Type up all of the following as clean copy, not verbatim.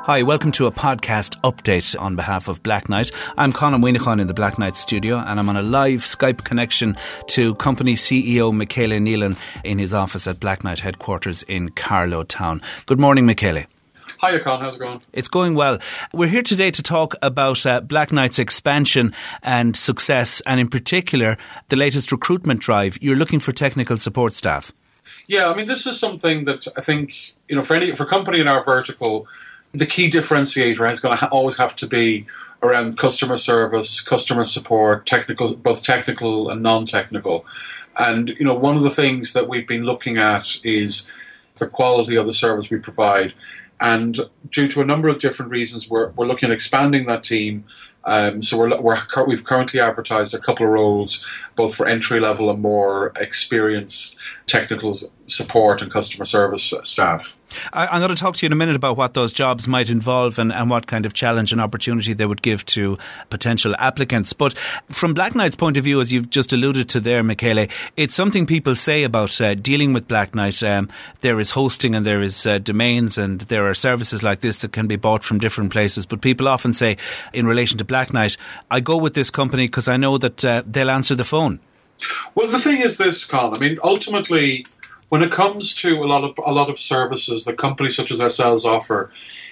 Hi, welcome to a podcast update on behalf of Black Knight. I'm Colin Winnichan in the Black Knight studio, and I'm on a live Skype connection to company CEO Michele Nealon in his office at Black Knight headquarters in Carlow Town. Good morning, Michele. Hiya, Colin. How's it going? It's going well. We're here today to talk about Black Knight's expansion and success, and in particular, the latest recruitment drive. You're looking for technical support staff. Yeah, I mean, this is something that I think, for a company in our vertical, the key differentiator is going to always have to be around customer service, customer support, technical, both technical and non-technical. And, one of the things that we've been looking at is the quality of the service we provide. And due to a number of different reasons, we're looking at expanding that team. So we've currently advertised a couple of roles, both for entry level and more experienced technical support and customer service staff. I'm going to talk to you in a minute about what those jobs might involve and what kind of challenge and opportunity they would give to potential applicants. But from Black Knight's point of view, as you've just alluded to there, Michele, it's something people say about dealing with Black Knight. There is hosting and there is domains, and there are services like this that can be bought from different places. But people often say, in relation to Black Knight, I go with this company because I know that they'll answer the phone. Well, the thing is this, Colin. I mean, ultimately, when it comes to a lot of services that companies such as ourselves offer,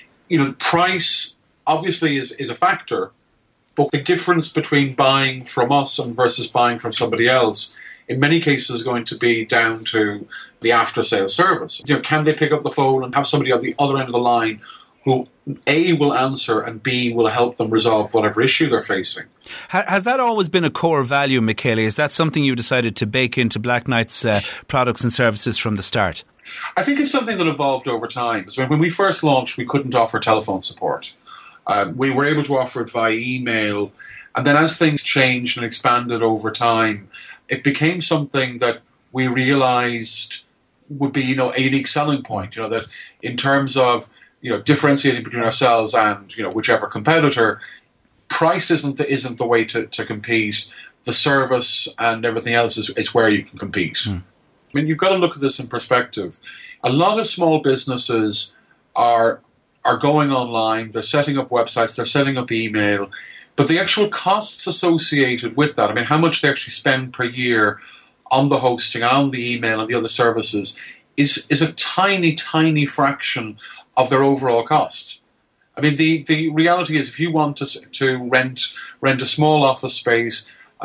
price obviously is a factor, but the difference between buying from us and versus buying from somebody else, in many cases, is going to be down to the after-sales service. Can they pick up the phone and have somebody on the other end of the line who A, will answer and B, will help them resolve whatever issue they're facing? Has that always been a core value, Michele? Is that something you decided to bake into Black Knight's products and services from the start? I think it's something that evolved over time. So when we first launched, we couldn't offer telephone support. We were able to offer it via email. And then as things changed and expanded over time, it became something that we realised would be, a unique selling point. That in terms of differentiating between ourselves and whichever competitor, price isn't the way to compete. The service and everything else is where you can compete. I mean, you've got to look at this in perspective. A lot of small businesses are going online. They're setting up websites. They're setting up email. But the actual costs associated with that, I mean, how much they actually spend per year on the hosting, on the email, and the other services is a tiny, tiny fraction of their overall cost. I mean, the reality is, if you want to rent a small office space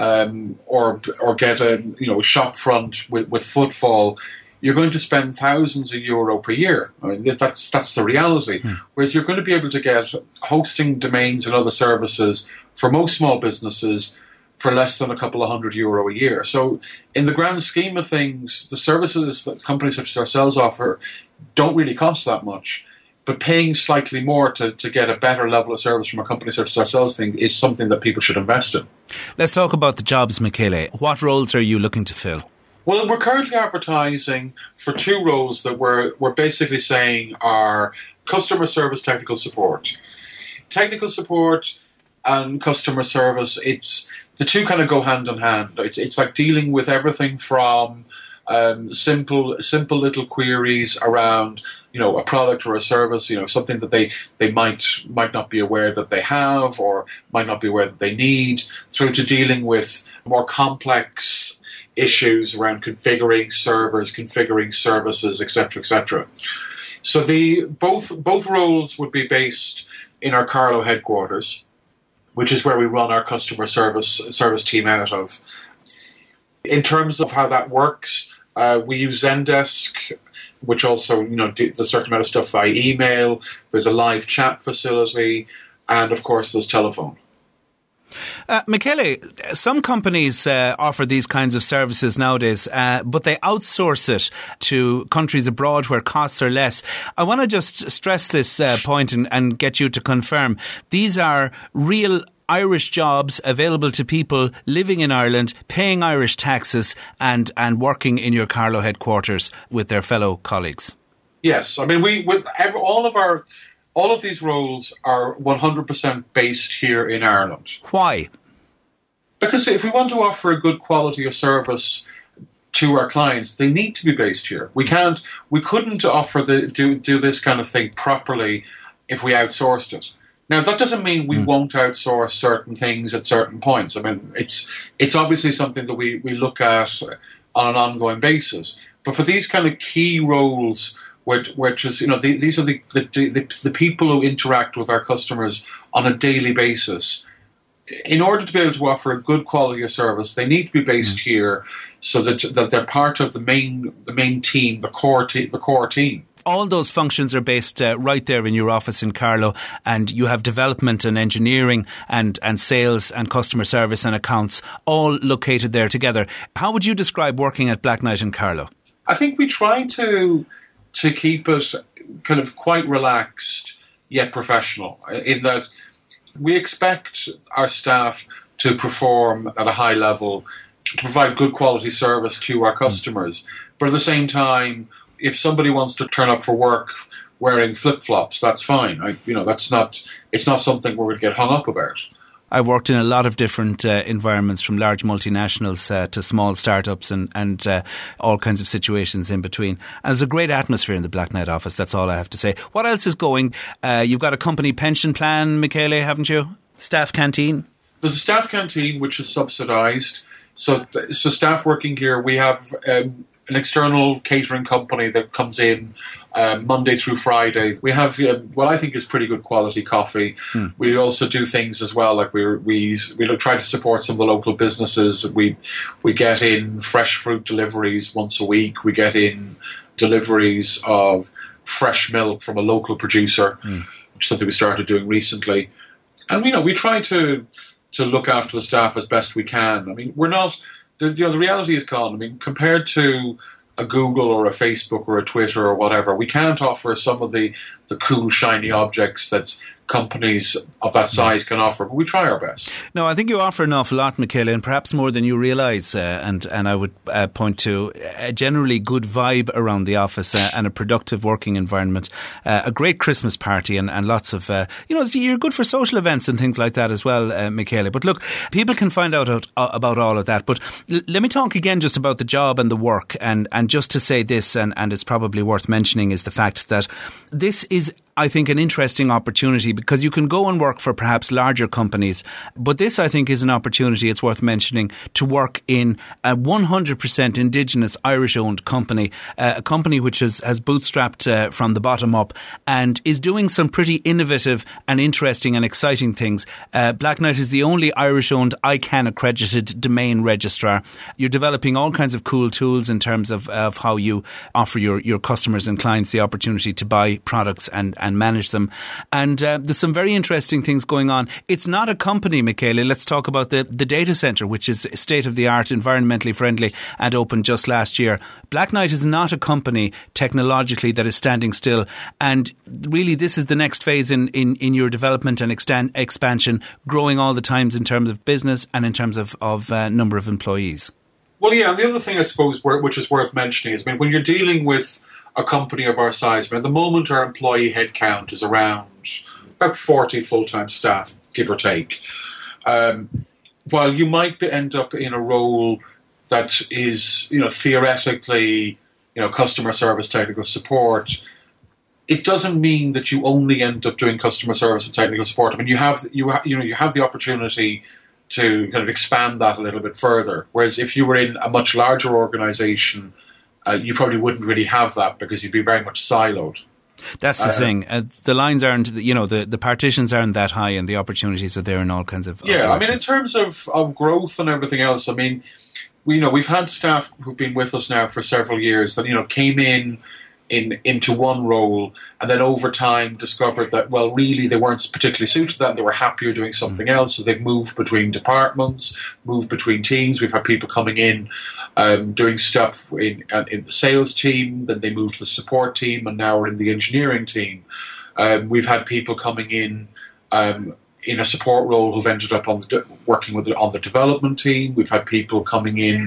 or get a shop front with footfall, you're going to spend thousands of euro per year. I mean, that's the reality. Whereas you're going to be able to get hosting, domains, and other services for most small businesses for less than a couple of €100 a year. So in the grand scheme of things, the services that companies such as ourselves offer don't really cost that much. But paying slightly more to get a better level of service from a company such as ourselves is something that people should invest in. Let's talk about the jobs, Michele. What roles are you looking to fill? Well, we're currently advertising for two roles that we're basically saying are customer service, technical support. Technical support and customer service, the two kind of go hand in hand. It's like dealing with everything from simple little queries around a product or a service, something that they might not be aware that they have or might not be aware that they need, through to dealing with more complex issues around configuring servers, configuring services, etc., etc. So both roles would be based in our Carlow headquarters, which is where we run our customer service team out of. In terms of how that works, we use Zendesk, which also does a certain amount of stuff via email. There's a live chat facility, and of course there's telephone. Michele, some companies offer these kinds of services nowadays, but they outsource it to countries abroad where costs are less. I want to just stress this point and get you to confirm. These are real Irish jobs available to people living in Ireland, paying Irish taxes and working in your Carlow headquarters with their fellow colleagues. Yes, I mean, all of these roles are 100% based here in Ireland. Why? Because if we want to offer a good quality of service to our clients, they need to be based here. We couldn't offer do this kind of thing properly if we outsourced it. Now, that doesn't mean we won't outsource certain things at certain points. I mean, it's obviously something that we look at on an ongoing basis. But for these kind of key roles, which is, these are the people who interact with our customers on a daily basis. In order to be able to offer a good quality of service, they need to be based here, so that they're part of the main team, the core team. All those functions are based right there in your office in Carlow, and you have development and engineering and sales and customer service and accounts all located there together. How would you describe working at Black Knight in Carlow? I think we try to keep it kind of quite relaxed yet professional, in that we expect our staff to perform at a high level, to provide good quality service to our customers. But at the same time, if somebody wants to turn up for work wearing flip-flops, that's fine. It's not something we're going to get hung up about. I've worked in a lot of different environments, from large multinationals to small startups and all kinds of situations in between. And there's a great atmosphere in the Black Knight office, that's all I have to say. What else is going? You've got a company pension plan, Michele, haven't you? Staff canteen? There's a staff canteen which is subsidised. So staff working here, we have an external catering company that comes in Monday through Friday. We have what I think is pretty good quality coffee. We also do things as well, like we try to support some of the local businesses. We get in fresh fruit deliveries once a week. We get in deliveries of fresh milk from a local producer, which is something we started doing recently. And we try to look after the staff as best we can. I mean, we're not. The reality is, Colin, I mean, compared to a Google or a Facebook or a Twitter or whatever, we can't offer some of the cool, shiny objects that companies of that size can offer, but we try our best. No, I think you offer an awful lot, Michele, and perhaps more than you realise. And I would point to a generally good vibe around the office and a productive working environment. A great Christmas party and lots of, you're good for social events and things like that as well, Michele. But look, people can find out about all of that. But let me talk again just about the job and the work. And just to say this, and it's probably worth mentioning, is the fact that this is, I think, an interesting opportunity, because you can go and work for perhaps larger companies, but this, I think, is an opportunity, it's worth mentioning, to work in a 100% Indigenous Irish-owned company, a company which has bootstrapped from the bottom up and is doing some pretty innovative and interesting and exciting things. Black Knight is the only Irish-owned ICANN accredited domain registrar. You're developing all kinds of cool tools in terms of how you offer your customers and clients the opportunity to buy products and manage them. And there's some very interesting things going on. It's not a company, Michele. Let's talk about the data centre, which is state-of-the-art, environmentally friendly and opened just last year. Black Knight is not a company technologically that is standing still. And really, this is the next phase in your development and expansion, growing all the times in terms of business and in terms of number of employees. Well, yeah, and the other thing, I suppose, which is worth mentioning is, I mean, when you're dealing with a company of our size, at the moment our employee headcount is around about 40 full-time staff, give or take. While you might end up in a role that is, theoretically, customer service, technical support, it doesn't mean that you only end up doing customer service and technical support. I mean, you have the opportunity to kind of expand that a little bit further. Whereas if you were in a much larger organisation, you probably wouldn't really have that, because you'd be very much siloed. That's the thing. The lines aren't, the partitions aren't that high, and the opportunities are there in all kinds of directions. I mean, in terms of growth and everything else, I mean, we've had staff who've been with us now for several years that, came into one role and then over time discovered that, well, really they weren't particularly suited to that and they were happier doing something else. So they've moved between departments, moved between teams. We've had people coming in doing stuff in the sales team, then they moved to the support team, and now we're in the engineering team. We've had people coming in a support role who've ended up working on the development team. We've had people coming in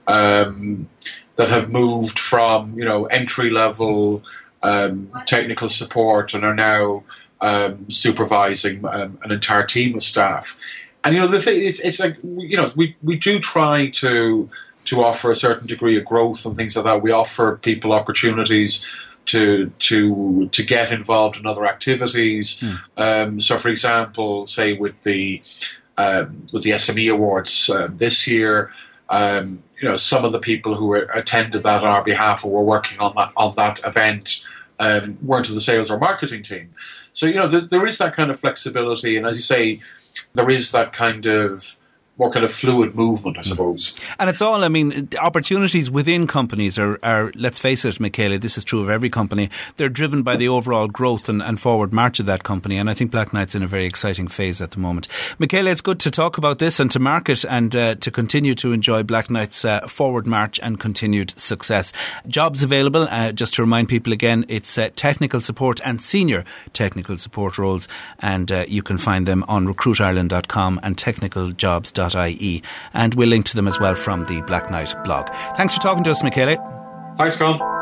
that have moved from, entry-level technical support and are now supervising an entire team of staff. And, the thing it's like, we do try to offer a certain degree of growth and things like that. We offer people opportunities get involved in other activities. So, for example, say with the SME Awards this year, some of the people who attended that on our behalf or were working on that event weren't in the sales or marketing team. So, there is that kind of flexibility, and as you say, there is that kind of more kind of fluid movement, I suppose. And it's all, opportunities within companies are, let's face it, Michele, this is true of every company, they're driven by the overall growth and forward march of that company. And I think Black Knight's in a very exciting phase at the moment. Michele, it's good to talk about this and to market and to continue to enjoy Black Knight's forward march and continued success. Jobs available, just to remind people again, it's technical support and senior technical support roles, and you can find them on recruitireland.com and technicaljobs.ie, and we'll link to them as well from the Black Knight blog. Thanks for talking to us, Michele. Thanks, Colin.